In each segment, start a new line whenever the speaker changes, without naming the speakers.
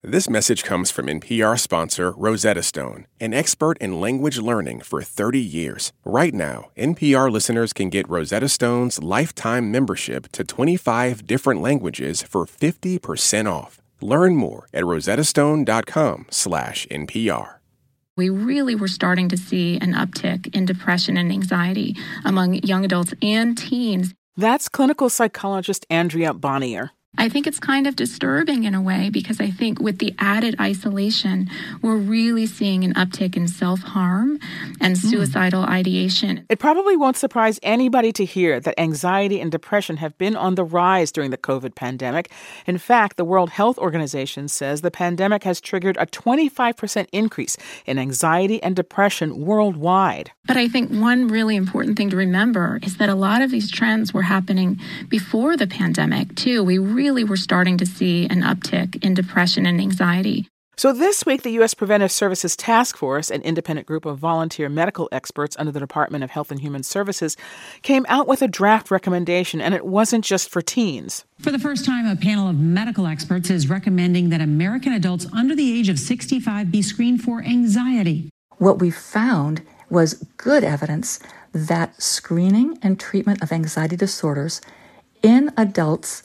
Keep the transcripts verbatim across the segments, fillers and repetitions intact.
This message comes from N P R sponsor Rosetta Stone, an expert in language learning for thirty years. Right now, N P R listeners can get Rosetta Stone's lifetime membership to twenty-five different languages for fifty percent off. Learn more at rosettastone.com slash NPR.
We really were starting to see an uptick in depression and anxiety among young adults and teens.
That's clinical psychologist Andrea Bonnier.
I think it's kind of disturbing in a way because I think with the added isolation, we're really seeing an uptick in self-harm and suicidal mm. ideation.
It probably won't surprise anybody to hear that anxiety and depression have been on the rise during the COVID pandemic. In fact, the World Health Organization says the pandemic has triggered a twenty-five percent increase in anxiety and depression worldwide.
But I think one really important thing to remember is that a lot of these trends were happening before the pandemic, too. We really Really, we're starting to see an uptick in depression and anxiety.
So this week, the U S Preventive Services Task Force, an independent group of volunteer medical experts under the Department of Health and Human Services, came out with a draft recommendation, and it wasn't just for teens.
For the first time, a panel of medical experts is recommending that American adults under the age of sixty-five be screened for anxiety.
What we found was good evidence that screening and treatment of anxiety disorders in adults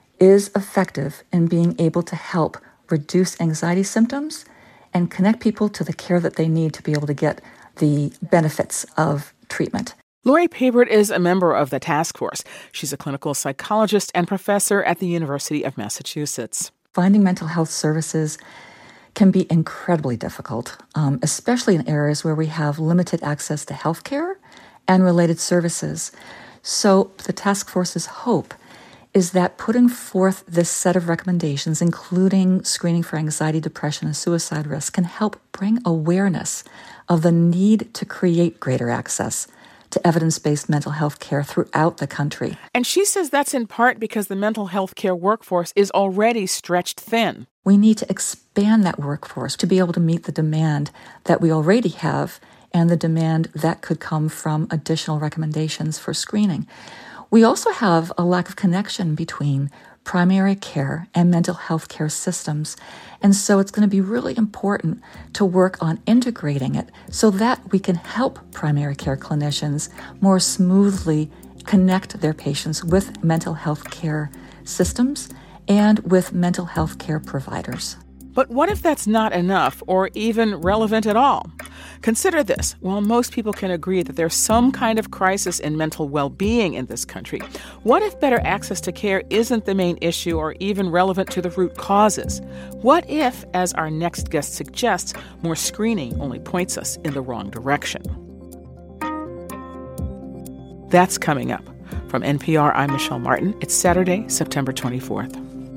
is effective in being able to help reduce anxiety symptoms and connect people to the care that they need to be able to get the benefits of treatment.
Lori Pabert is a member of the task force. She's a clinical psychologist and professor at the University of Massachusetts.
Finding mental health services can be incredibly difficult, um, especially in areas where we have limited access to health care and related services. So the task force's hope is that putting forth this set of recommendations, including screening for anxiety, depression, and suicide risk, can help bring awareness of the need to create greater access to evidence-based mental health care throughout the country.
And she says that's in part because the mental health care workforce is already stretched thin.
We need to expand that workforce to be able to meet the demand that we already have and the demand that could come from additional recommendations for screening. We also have a lack of connection between primary care and mental health care systems. And so it's going to be really important to work on integrating it so that we can help primary care clinicians more smoothly connect their patients with mental health care systems and with mental health care providers.
But what if that's not enough or even relevant at all? Consider this. While most people can agree that there's some kind of crisis in mental well-being in this country, what if better access to care isn't the main issue or even relevant to the root causes? What if, as our next guest suggests, more screening only points us in the wrong direction? That's coming up. From N P R, I'm Michelle Martin. It's Saturday, September twenty-fourth.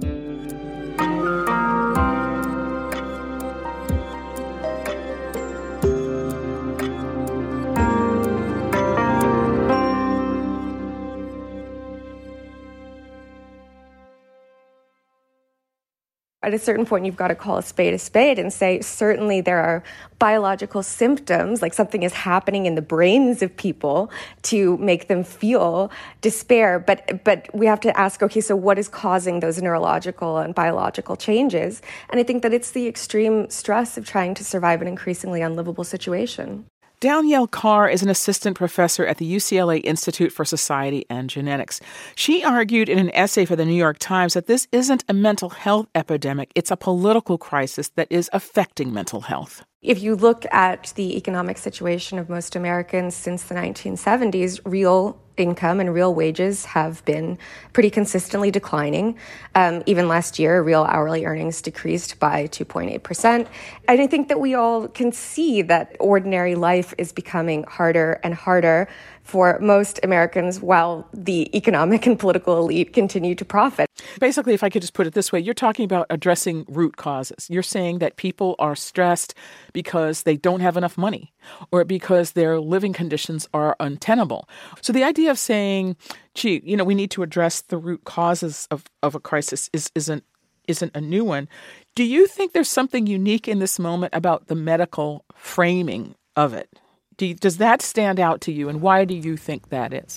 At a certain point, you've got to call a spade a spade and say, certainly there are biological symptoms, like something is happening in the brains of people to make them feel despair. But but we have to ask, okay, so what is causing those neurological and biological changes? And I think that it's the extreme stress of trying to survive an increasingly unlivable situation.
Danielle Carr is an assistant professor at the U C L A Institute for Society and Genetics. She argued in an essay for the New York Times that this isn't a mental health epidemic, it's a political crisis that is affecting mental health.
If you look at the economic situation of most Americans since the nineteen seventies, real income and real wages have been pretty consistently declining. Um, even last year, real hourly earnings decreased by two point eight percent. And I think that we all can see that ordinary life is becoming harder and harder for most Americans while the economic and political elite continue to profit.
Basically, if I could just put it this way, you're talking about addressing root causes. You're saying that people are stressed because they don't have enough money or because their living conditions are untenable. So the idea of saying, gee, you know, we need to address the root causes of, of a crisis is, isn't isn't a new one. Do you think there's something unique in this moment about the medical framing of it? Do you, does that stand out to you, and why do you think that is?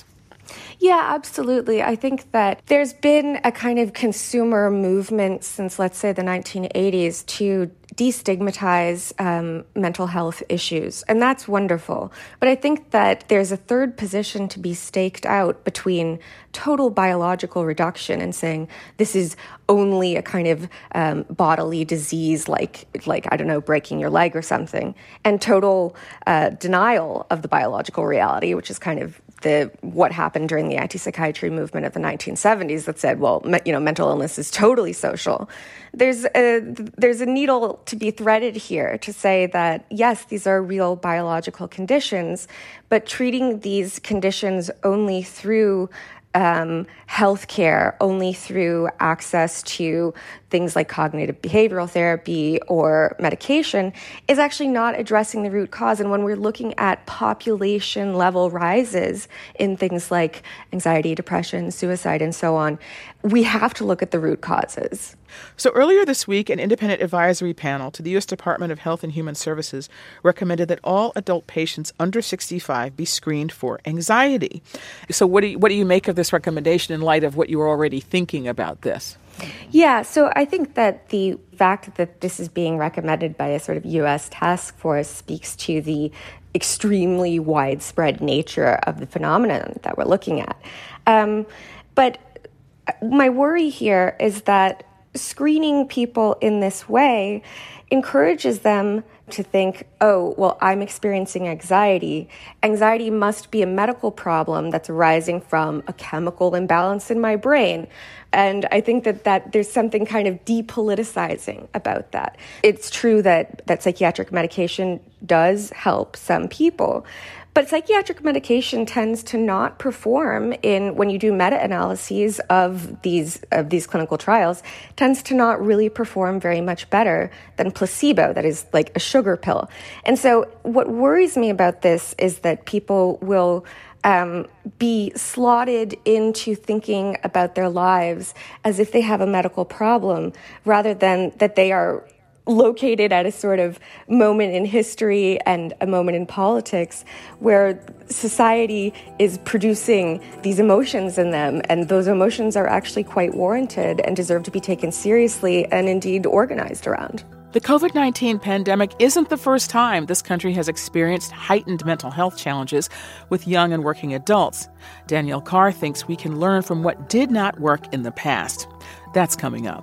Yeah, absolutely. I think that there's been a kind of consumer movement since, let's say, the nineteen eighties to destigmatize um, mental health issues, and that's wonderful. But I think that there's a third position to be staked out between total biological reduction and saying this is only a kind of um, bodily disease, like, like I don't know, breaking your leg or something, and total uh, denial of the biological reality, which is kind of the what happened during the anti-psychiatry movement of the nineteen seventies that said, well, me, you know, mental illness is totally social. There's a, there's a needle to be threaded here to say that, yes, these are real biological conditions, but treating these conditions only through Um, healthcare, only through access to things like cognitive behavioral therapy or medication, is actually not addressing the root cause. And when we're looking at population level rises in things like anxiety, depression, suicide, and so on, we have to look at the root causes.
So earlier this week, an independent advisory panel to the U S Department of Health and Human Services recommended that all adult patients under sixty-five be screened for anxiety. So what do you, what do you make of this recommendation in light of what you were already thinking about this?
Yeah, so I think that the fact that this is being recommended by a sort of U S task force speaks to the extremely widespread nature of the phenomenon that we're looking at. Um, but my worry here is that screening people in this way encourages them to think, oh, well, I'm experiencing anxiety. Anxiety must be a medical problem that's arising from a chemical imbalance in my brain. And I think that, that there's something kind of depoliticizing about that. It's true that, that psychiatric medication does help some people, but psychiatric medication tends to not perform in, when you do meta-analyses of these of these clinical trials, tends to not really perform very much better than placebo, that is like a sugar pill. And so what worries me about this is that people will um, be slotted into thinking about their lives as if they have a medical problem, rather than that they are located at a sort of moment in history and a moment in politics where society is producing these emotions in them, and those emotions are actually quite warranted and deserve to be taken seriously and indeed organized around.
The covid nineteen pandemic isn't the first time this country has experienced heightened mental health challenges with young and working adults. Danielle Carr thinks we can learn from what did not work in the past. That's coming up.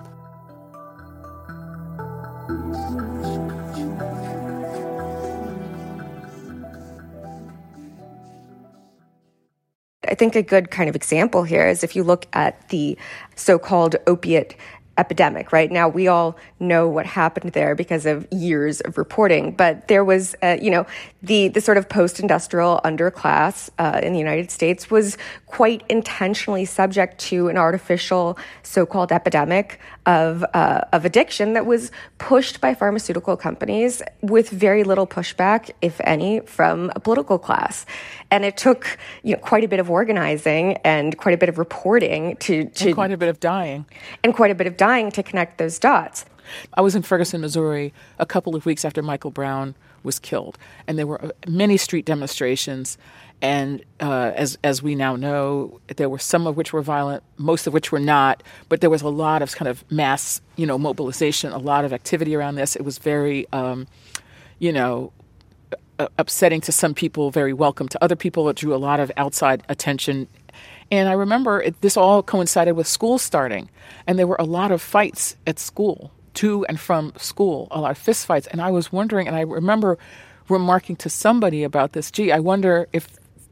I think a good kind of example here is if you look at the so-called opiate epidemic, right? Now, we all know what happened there because of years of reporting, but there was, uh, you know, the, the sort of post-industrial underclass uh, in the United States was quite intentionally subject to an artificial so-called epidemic of uh, of addiction that was pushed by pharmaceutical companies with very little pushback, if any, from a political class. And it took, you know, quite a bit of organizing and quite a bit of reporting to... to
and quite a bit of dying.
And quite a bit of dying to connect those dots.
I was in Ferguson, Missouri, a couple of weeks after Michael Brown was killed, and there were many street demonstrations. And uh, as as we now know, there were some of which were violent, most of which were not. But there was a lot of kind of mass, you know, mobilization, a lot of activity around this. It was very, um, you know, upsetting to some people, very welcome to other people. It drew a lot of outside attention. And I remember it, this all coincided with school starting, and there were a lot of fights at school, to and from school, a lot of fist fights. And I was wondering, and I remember remarking to somebody about this, gee, I wonder if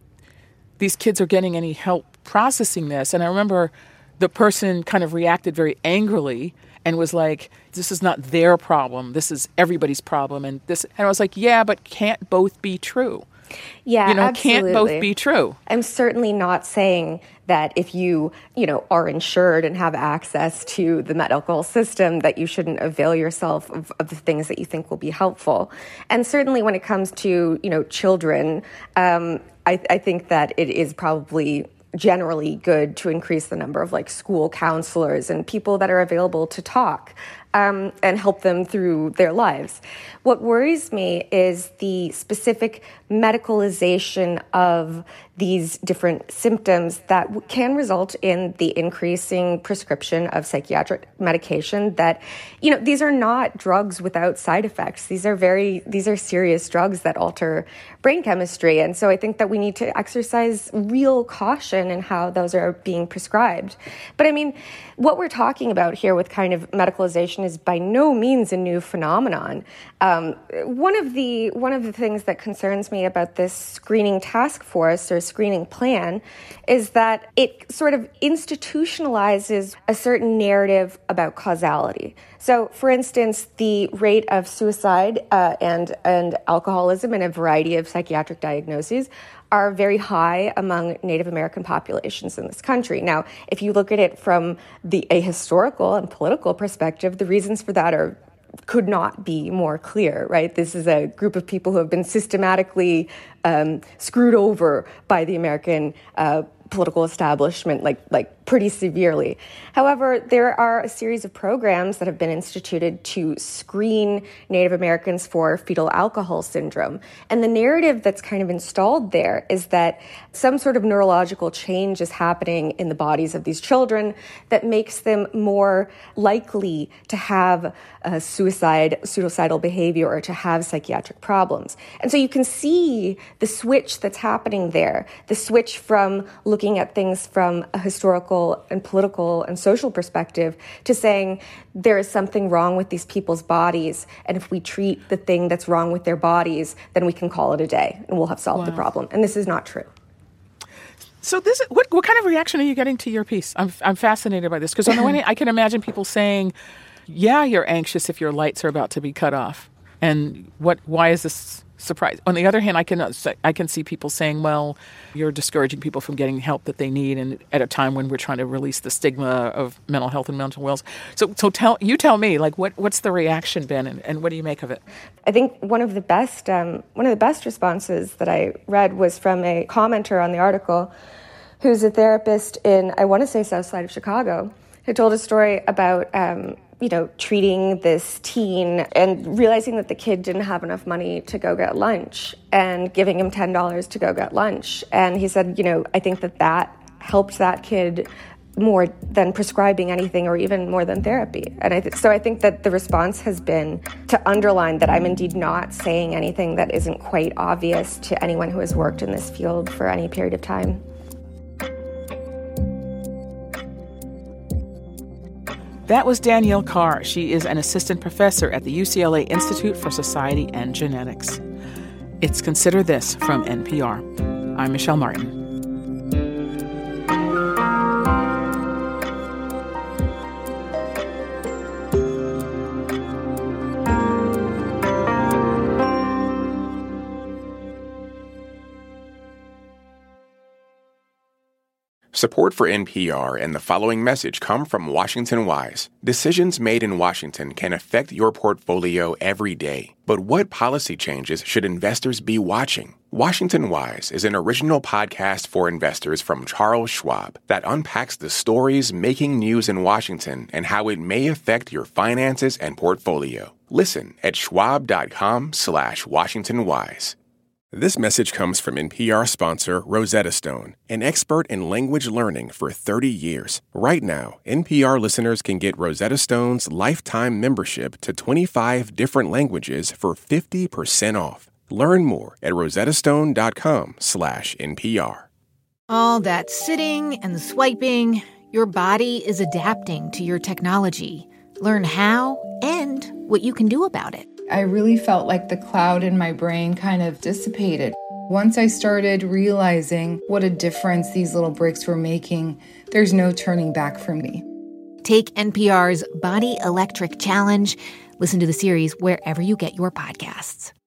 these kids are getting any help processing this. And I remember the person kind of reacted very angrily and was like, this is not their problem. This is everybody's problem. And this, and I was like, yeah, but can't both be true?
Yeah,
you know,
absolutely.
Can't both be true.
I'm certainly not saying that if you, you know, are insured and have access to the medical system that you shouldn't avail yourself of, of the things that you think will be helpful. And certainly when it comes to, you know, children, um, I, I think that it is probably generally good to increase the number of like school counselors and people that are available to talk um, and help them through their lives. What worries me is the specific medicalization of these different symptoms that w- can result in the increasing prescription of psychiatric medication that, you know, these are not drugs without side effects. These are very, these are serious drugs that alter brain chemistry. And so I think that we need to exercise real caution in how those are being prescribed. But I mean, what we're talking about here with kind of medicalization is by no means a new phenomenon. Um, one of the one of the things that concerns me about this screening task force or screening plan is that it sort of institutionalizes a certain narrative about causality. So, for instance, the rate of suicide uh, and and alcoholism and a variety of psychiatric diagnoses are very high among Native American populations in this country. Now, if you look at it from the a historical and political perspective, the reasons for that are could not be more clear, right? This is a group of people who have been systematically um, screwed over by the American uh, political establishment, like like pretty severely. However, there are a series of programs that have been instituted to screen Native Americans for fetal alcohol syndrome. And the narrative that's kind of installed there is that some sort of neurological change is happening in the bodies of these children that makes them more likely to have a suicide, suicidal behavior or to have psychiatric problems. And so you can see the switch that's happening there, the switch from looking at things from a historical and political and social perspective to saying there is something wrong with these people's bodies, and if we treat the thing that's wrong with their bodies, then we can call it a day and we'll have solved
Wow.
the problem. And this is not true.
So this, what what kind of reaction are you getting to your piece? I'm I'm fascinated by this because on the one hand, I can imagine people saying, "Yeah, you're anxious if your lights are about to be cut off," and what? Why is this surprise? On the other hand, I can I can see people saying, "Well, you're discouraging people from getting help that they need," and at a time when we're trying to release the stigma of mental health and mental wellness. So, so tell you tell me, like, what what's the reaction been, and, and what do you make of it?
I think one of the best um, one of the best responses that I read was from a commenter on the article, who's a therapist in, I want to say, South Side of Chicago, who told a story about um, you know, treating this teen and realizing that the kid didn't have enough money to go get lunch and giving him ten dollars to go get lunch. And he said, you know, I think that that helped that kid more than prescribing anything or even more than therapy. And I th- so I think that the response has been to underline that I'm indeed not saying anything that isn't quite obvious to anyone who has worked in this field for any period of time.
That was Danielle Carr. She is an assistant professor at the U C L A Institute for Society and Genetics. It's Consider This from N P R. I'm Michelle Martin.
Support for N P R and the following message come from Washington Wise. Decisions made in Washington can affect your portfolio every day. But what policy changes should investors be watching? Washington Wise is an original podcast for investors from Charles Schwab that unpacks the stories making news in Washington and how it may affect your finances and portfolio. Listen at schwab.com slash Washington Wise. This message comes from N P R sponsor Rosetta Stone, an expert in language learning for thirty years. Right now, N P R listeners can get Rosetta Stone's lifetime membership to twenty-five different languages for fifty percent off. Learn more at rosettastone.com slash NPR.
All that sitting and swiping, your body is adapting to your technology. Learn how and what you can do about it.
I really felt like the cloud in my brain kind of dissipated. Once I started realizing what a difference these little breaks were making, there's no turning back for me.
Take N P R's Body Electric Challenge. Listen to the series wherever you get your podcasts.